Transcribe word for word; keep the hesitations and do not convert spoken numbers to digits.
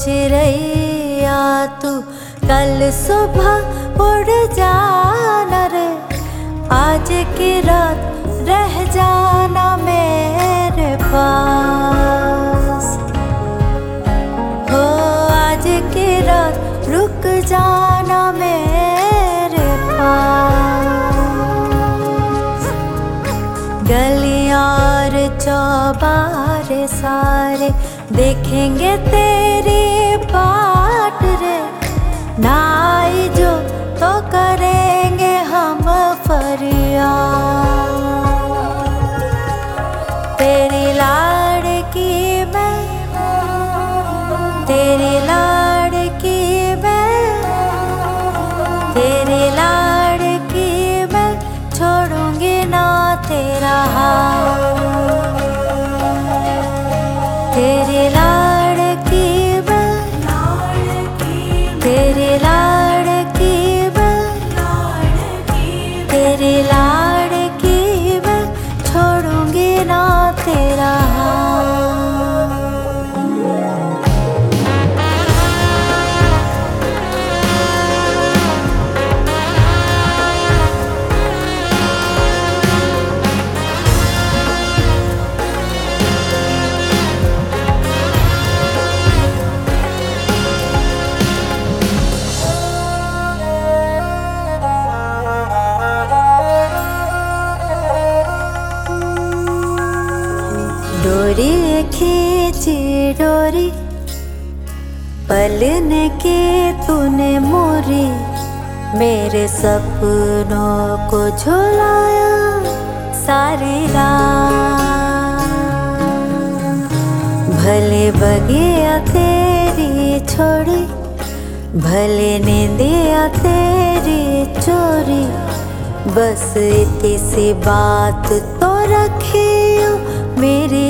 चिड़ैया तू कल सुबह उड़ जाना रे, आज की रात रह जाना मेरे पास। हो आज की रात रुक जाना मेरे पास। गलियां और चौबारे सारे देखेंगे तेरी बाट रे, ना आई जो तो करेंगे हम फरियाद। तेरी लाड़की मैं, तेरी लाड़की मैं, तेरी लाड़की मैं, छोड़ूंगी ना तेरा हाथ। तेरी लाड़की मैं, तेरी लाड़की मैं, तेरी लाड़की मैं, छोड़ूंगी ना तेरा हाथ। डोरी खींची डोरी पलने की तूने मोरी, मेरे सपनों को झुलाया सारी रात। भले बगिया तेरी छोड़ी, भले नींदिया तेरी चोरी, बस इतनी सी बात तो रखियो मेरी